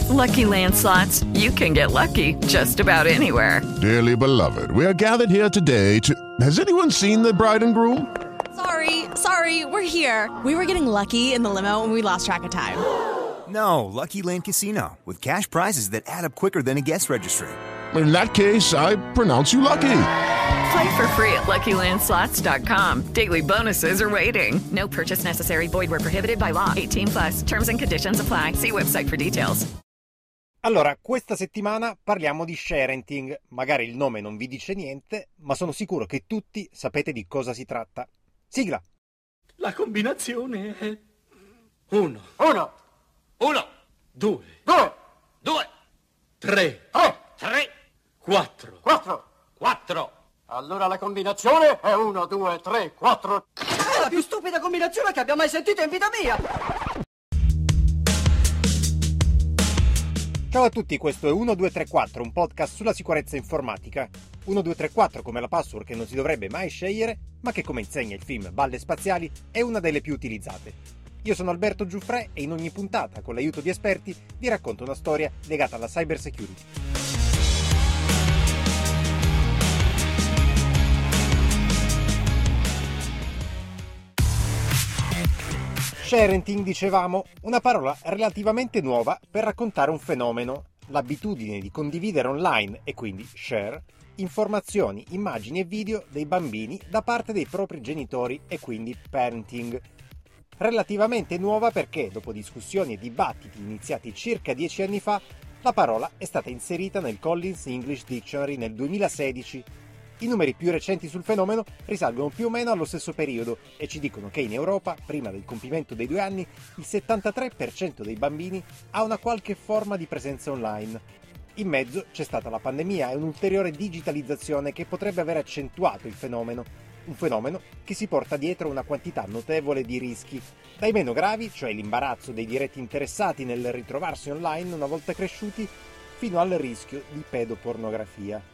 Lucky Land Slots, you can get lucky just about anywhere. Dearly beloved, we are gathered here today to... Has anyone seen the bride and groom? Sorry, we're here. We were getting lucky in the limo and we lost track of time. No, Lucky Land Casino, with cash prizes that add up quicker than a guest registry. In that case, I pronounce you lucky. Play for free at LuckyLandSlots.com. Daily bonuses are waiting. No purchase necessary. Void where prohibited by law. 18+. Terms and conditions apply. See website for details. Allora, questa settimana parliamo di sharenting. Magari il nome non vi dice niente, ma sono sicuro che tutti sapete di cosa si tratta. Sigla! La combinazione è 1, 2, 3, 4. Allora la combinazione è 1, 2, 3, 4. È la più stupida combinazione che abbia mai sentito in vita mia! Ciao a tutti, questo è 1234, un podcast sulla sicurezza informatica. 1234 come la password che non si dovrebbe mai scegliere, ma che, come insegna il film Balle Spaziali, è una delle più utilizzate. Io sono Alberto Giuffrè e in ogni puntata, con l'aiuto di esperti, vi racconto una storia legata alla cyber security. Sharenting, dicevamo, una parola relativamente nuova per raccontare un fenomeno, l'abitudine di condividere online e quindi share informazioni, immagini e video dei bambini da parte dei propri genitori e quindi parenting. Relativamente nuova perché, dopo discussioni e dibattiti iniziati circa 10 anni fa, la parola è stata inserita nel Collins English Dictionary nel 2016. I numeri più recenti sul fenomeno risalgono più o meno allo stesso periodo e ci dicono che in Europa, prima del compimento dei 2 anni, il 73% dei bambini ha una qualche forma di presenza online. In mezzo c'è stata la pandemia e un'ulteriore digitalizzazione che potrebbe aver accentuato il fenomeno. Un fenomeno che si porta dietro una quantità notevole di rischi, dai meno gravi, cioè l'imbarazzo dei diretti interessati nel ritrovarsi online una volta cresciuti, fino al rischio di pedopornografia.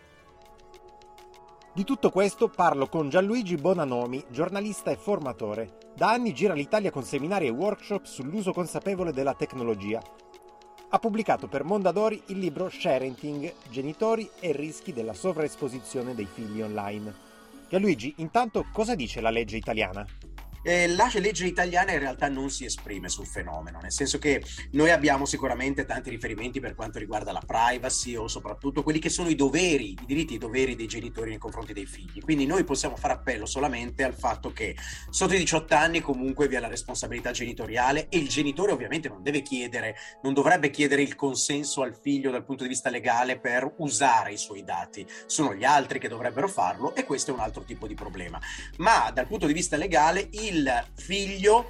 Di tutto questo parlo con Gianluigi Bonanomi, giornalista e formatore. Da anni gira l'Italia con seminari e workshop sull'uso consapevole della tecnologia. Ha pubblicato per Mondadori il libro Sharenting, genitori e rischi della sovraesposizione dei figli online. Gianluigi, intanto cosa dice la legge italiana? La legge italiana in realtà non si esprime sul fenomeno, nel senso che noi abbiamo sicuramente tanti riferimenti per quanto riguarda la privacy o soprattutto quelli che sono i doveri, i diritti e i doveri dei genitori nei confronti dei figli. Quindi noi possiamo fare appello solamente al fatto che sotto i 18 anni comunque vi è la responsabilità genitoriale e il genitore ovviamente non dovrebbe chiedere il consenso al figlio dal punto di vista legale per usare i suoi dati. Sono gli altri che dovrebbero farlo e questo è un altro tipo di problema. Ma dal punto di vista legale il figlio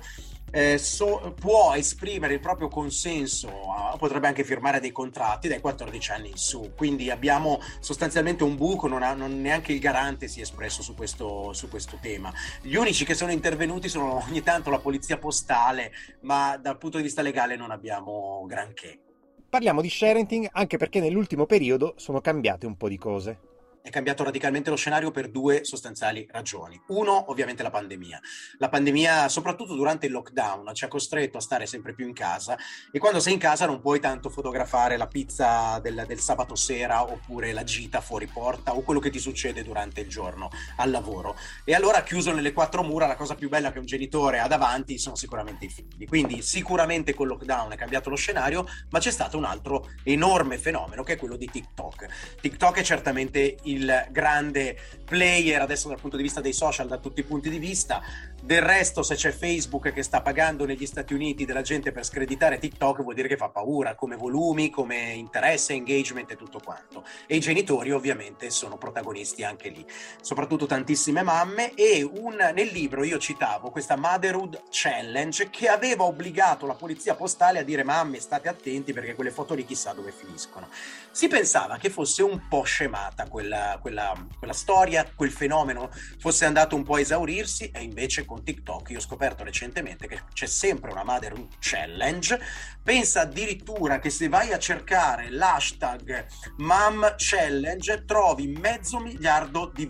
può esprimere il proprio consenso, potrebbe anche firmare dei contratti dai 14 anni in su, quindi abbiamo sostanzialmente un buco, non neanche il garante si è espresso su questo tema. Gli unici che sono intervenuti sono ogni tanto la polizia postale, ma dal punto di vista legale non abbiamo granché. Parliamo di sharenting anche perché nell'ultimo periodo sono cambiate un po' di cose. È cambiato radicalmente lo scenario per 2 sostanziali ragioni. Uno, ovviamente la pandemia. La pandemia, soprattutto durante il lockdown, ci ha costretto a stare sempre più in casa e quando sei in casa non puoi tanto fotografare la pizza del sabato sera oppure la gita fuori porta o quello che ti succede durante il giorno al lavoro. E allora, chiuso nelle 4 mura, la cosa più bella che un genitore ha davanti sono sicuramente i figli. Quindi sicuramente col lockdown è cambiato lo scenario, ma c'è stato un altro enorme fenomeno che è quello di TikTok. TikTok è certamente il grande player adesso dal punto di vista dei social, da tutti i punti di vista. Del resto, se c'è Facebook che sta pagando negli Stati Uniti della gente per screditare TikTok, vuol dire che fa paura come volumi, come interesse, engagement e tutto quanto. E i genitori ovviamente sono protagonisti anche lì, soprattutto tantissime mamme. E nel libro io citavo questa Motherhood Challenge che aveva obbligato la polizia postale a dire: mamme, state attenti perché quelle foto lì chissà dove finiscono. Si pensava che fosse un po' scemata quella storia, quel fenomeno fosse andato un po' a esaurirsi, e invece con TikTok io ho scoperto recentemente che c'è sempre una Motherhood Challenge. Pensa addirittura che se vai a cercare l'hashtag Mom Challenge trovi 500 miliardi di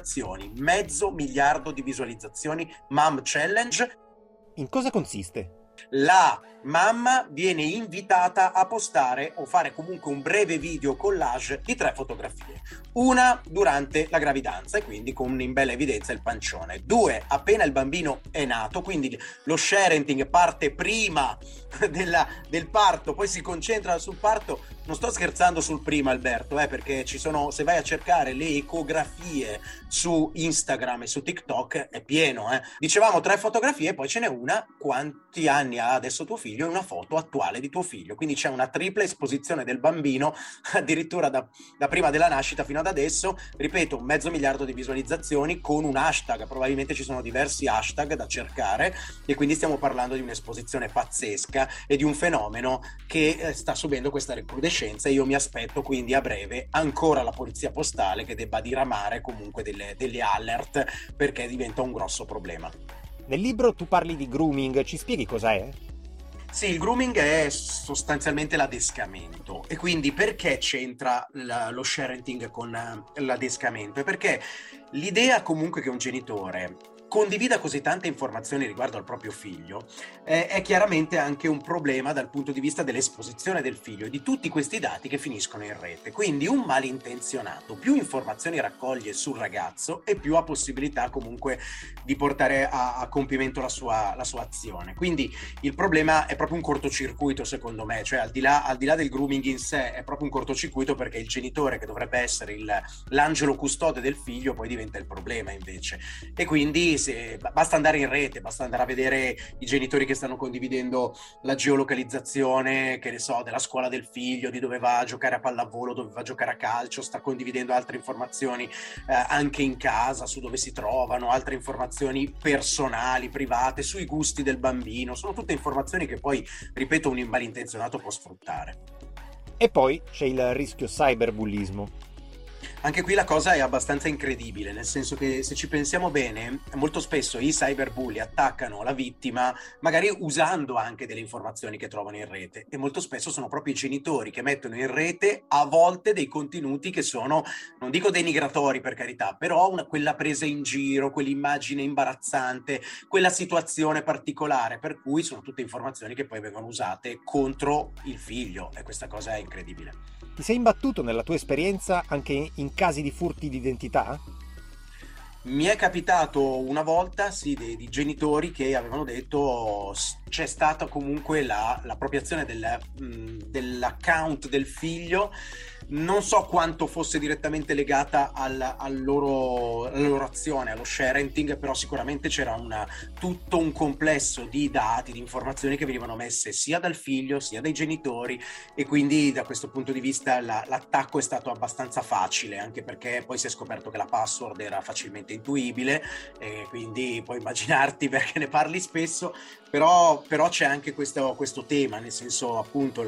visualizzazioni. 500 miliardi di visualizzazioni Mom Challenge. In cosa consiste? La mamma viene invitata a postare o fare comunque un breve video collage di 3 fotografie. Una durante la gravidanza e quindi con in bella evidenza il pancione. 2 appena il bambino è nato, quindi lo sharing parte prima del parto, poi si concentra sul parto. Non sto scherzando sul prima, Alberto, perché ci sono, se vai a cercare le ecografie su Instagram e su TikTok è pieno. Dicevamo 3 fotografie e poi ce n'è una, quanti anni ha adesso tuo figlio, e una foto attuale di tuo figlio, quindi c'è una tripla esposizione del bambino addirittura da prima della nascita fino ad adesso, ripeto, 500.000 di visualizzazioni con un hashtag, probabilmente ci sono diversi hashtag da cercare e quindi stiamo parlando di un'esposizione pazzesca e di un fenomeno che sta subendo questa recrudescenza e io mi aspetto quindi a breve ancora la polizia postale che debba diramare comunque delle alert perché diventa un grosso problema. Nel libro tu parli di grooming, ci spieghi cos'è? Sì, il grooming è sostanzialmente l'adescamento e quindi perché c'entra lo sharing con l'adescamento? È perché l'idea comunque che un genitore condivida così tante informazioni riguardo al proprio figlio è chiaramente anche un problema dal punto di vista dell'esposizione del figlio e di tutti questi dati che finiscono in rete. Quindi un malintenzionato più informazioni raccoglie sul ragazzo e più ha possibilità comunque di portare a compimento la sua azione. Quindi il problema è proprio un cortocircuito secondo me, cioè al di là del grooming in sé è proprio un cortocircuito perché il genitore che dovrebbe essere l'angelo custode del figlio poi diventa il problema invece e quindi basta andare in rete, basta andare a vedere i genitori che stanno condividendo la geolocalizzazione, che ne so, della scuola del figlio, di dove va a giocare a pallavolo, dove va a giocare a calcio, sta condividendo altre informazioni anche in casa, su dove si trovano, altre informazioni personali, private, sui gusti del bambino, sono tutte informazioni che poi, ripeto, un malintenzionato può sfruttare. E poi c'è il rischio cyberbullismo. Anche qui la cosa è abbastanza incredibile, nel senso che se ci pensiamo bene, molto spesso i cyberbulli attaccano la vittima magari usando anche delle informazioni che trovano in rete e molto spesso sono proprio i genitori che mettono in rete a volte dei contenuti che sono, non dico denigratori per carità, però quella presa in giro, quell'immagine imbarazzante, quella situazione particolare, per cui sono tutte informazioni che poi vengono usate contro il figlio e questa cosa è incredibile. Ti sei imbattuto nella tua esperienza anche in casi di furti di identità? Mi è capitato una volta, sì, di genitori che avevano detto c'è stata comunque l'appropriazione dell'account del figlio. Non so quanto fosse direttamente legata alla loro azione, allo sharing, però sicuramente c'era tutto un complesso di dati, di informazioni che venivano messe sia dal figlio sia dai genitori e quindi da questo punto di vista l'attacco è stato abbastanza facile, anche perché poi si è scoperto che la password era facilmente intuibile e quindi puoi immaginarti perché ne parli spesso, però c'è anche questo tema, nel senso appunto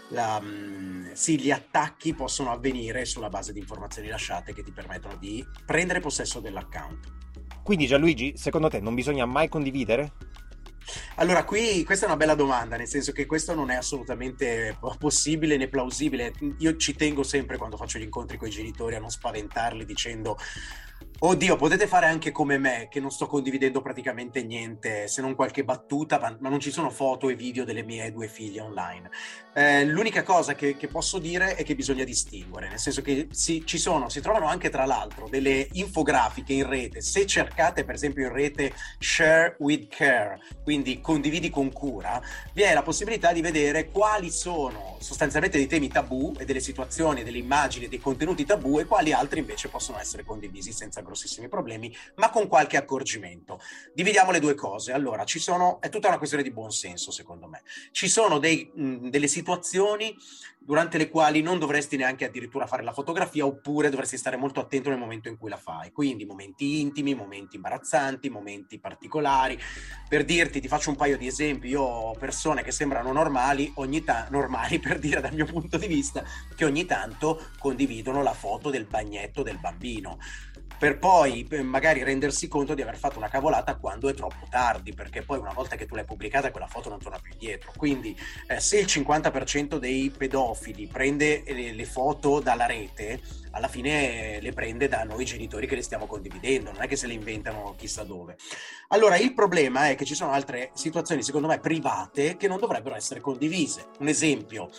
sì, gli attacchi possono avvenire sulla base di informazioni lasciate che ti permettono di prendere possesso dell'account. Quindi Gianluigi, secondo te non bisogna mai condividere? Allora, questa è una bella domanda, nel senso che questo non è assolutamente possibile né plausibile. Io ci tengo sempre quando faccio gli incontri con i genitori a non spaventarli dicendo oddio, potete fare anche come me, che non sto condividendo praticamente niente, se non qualche battuta, ma non ci sono foto e video delle mie 2 figlie online. L'unica cosa che posso dire è che bisogna distinguere, nel senso che si trovano anche tra l'altro delle infografiche in rete. Se cercate per esempio in rete share with care, quindi condividi con cura, vi è la possibilità di vedere quali sono sostanzialmente dei temi tabù e delle situazioni, delle immagini, dei contenuti tabù e quali altri invece possono essere condivisi senza grossissimi problemi, ma con qualche accorgimento. Dividiamo le 2 cose. Allora, è tutta una questione di buon senso, secondo me. Ci sono delle situazioni durante le quali non dovresti neanche addirittura fare la fotografia, oppure dovresti stare molto attento nel momento in cui la fai. Quindi momenti intimi, momenti imbarazzanti, momenti particolari. Per dirti, ti faccio un paio di esempi. Io ho persone che sembrano normali per dire dal mio punto di vista, che ogni tanto condividono la foto del bagnetto del bambino, per poi magari rendersi conto di aver fatto una cavolata quando è troppo tardi, perché poi una volta che tu l'hai pubblicata quella foto non torna più indietro. Quindi se il 50% dei pedofili pedofili prende le foto dalla rete, alla fine le prende da noi genitori che le stiamo condividendo, non è che se le inventano chissà dove. Allora, il problema è che ci sono altre situazioni, secondo me, private che non dovrebbero essere condivise. Un esempio,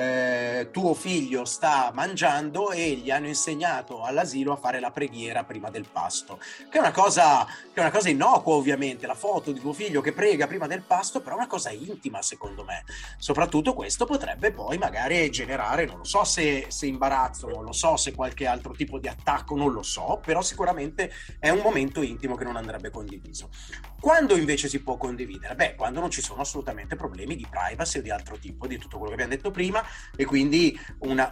tuo figlio sta mangiando e gli hanno insegnato all'asilo a fare la preghiera prima del pasto, che è una cosa innocua, ovviamente, la foto di tuo figlio che prega prima del pasto, però è una cosa intima, secondo me. Soprattutto questo potrebbe poi magari generare, non lo so se imbarazzo, non lo so se qualche altro tipo di attacco, non lo so, però sicuramente è un momento intimo che non andrebbe condiviso. Quando invece si può condividere? Beh, quando non ci sono assolutamente problemi di privacy o di altro tipo, di tutto quello che abbiamo detto prima, e quindi un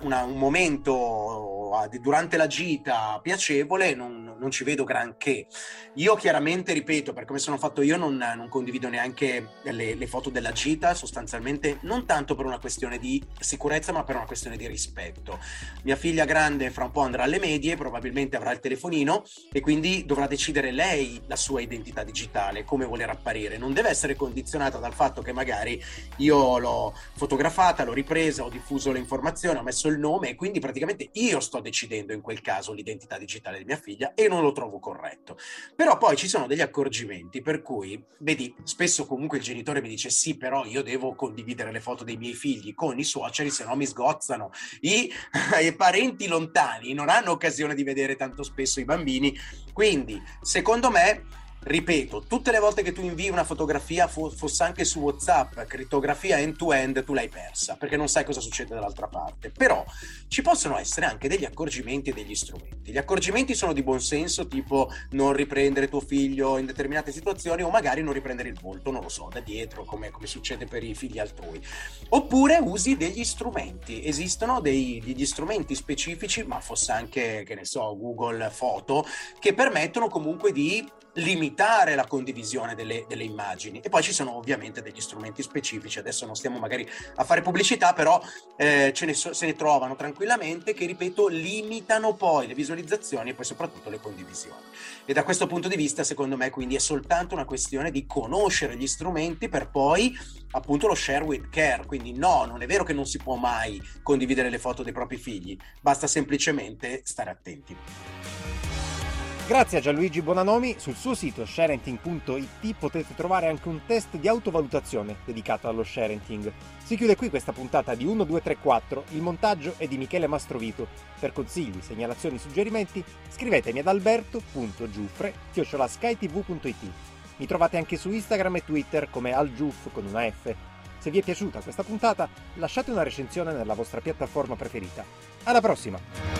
momento durante la gita piacevole non ci vedo granché. Io chiaramente, ripeto, per come sono fatto io, non condivido neanche le foto della gita, sostanzialmente non tanto per una questione di sicurezza, ma per una questione di rispetto. Mia figlia grande fra un po' andrà alle medie, probabilmente avrà il telefonino e quindi dovrà decidere lei la sua identità digitale, come voler apparire. Non deve essere condizionata dal fatto che magari io l'ho fotografata, l'ho ripresa, ho diffuso le informazioni, ho messo il nome e quindi praticamente io sto decidendo in quel caso l'identità digitale di mia figlia e non lo trovo corretto. Però poi ci sono degli accorgimenti per cui, vedi, spesso comunque il genitore mi dice sì, però io devo condividere le foto dei miei figli con i suoceri, se no mi sgozzano. I parenti lontani non hanno occasione di vedere tanto spesso i bambini, quindi secondo me, ripeto, tutte le volte che tu invii una fotografia, fosse anche su WhatsApp, crittografia end-to-end, tu l'hai persa, perché non sai cosa succede dall'altra parte. Però ci possono essere anche degli accorgimenti e degli strumenti. Gli accorgimenti sono di buon senso, tipo non riprendere tuo figlio in determinate situazioni, o magari non riprendere il volto, non lo so, da dietro, come succede per i figli altrui. Oppure usi degli strumenti. Esistono degli strumenti specifici, ma fosse anche, che ne so, Google Foto, che permettono comunque di limitare la condivisione delle immagini. E poi ci sono ovviamente degli strumenti specifici, adesso non stiamo magari a fare pubblicità, però se ne trovano tranquillamente, che, ripeto, limitano poi le visualizzazioni e poi soprattutto le condivisioni. E da questo punto di vista, secondo me, quindi è soltanto una questione di conoscere gli strumenti per poi appunto lo share with care. Quindi no, non è vero che non si può mai condividere le foto dei propri figli, basta semplicemente stare attenti. Grazie a Gianluigi Bonanomi. Sul suo sito sharenting.it potete trovare anche un test di autovalutazione dedicato allo sharenting. Si chiude qui questa puntata di 1, 2, 3, 4. Il montaggio è di Michele Mastrovito. Per consigli, segnalazioni, suggerimenti scrivetemi ad alberto.giuffre@skytv.it. Mi trovate anche su Instagram e Twitter come algiuff con una F. Se vi è piaciuta questa puntata, lasciate una recensione nella vostra piattaforma preferita. Alla prossima!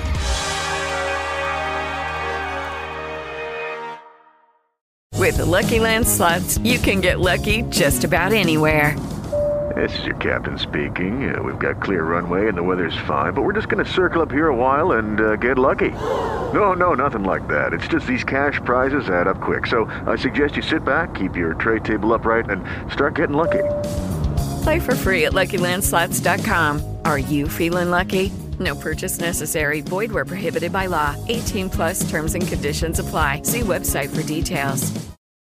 With the Lucky Land Slots, you can get lucky just about anywhere. This is your captain speaking. We've got clear runway and the weather's fine, but we're just going to circle up here a while and get lucky. No, nothing like that. It's just these cash prizes add up quick. So I suggest you sit back, keep your tray table upright, and start getting lucky. Play for free at LuckyLandSlots.com. Are you feeling lucky? No purchase necessary. Void where prohibited by law. 18+ terms and conditions apply. See website for details.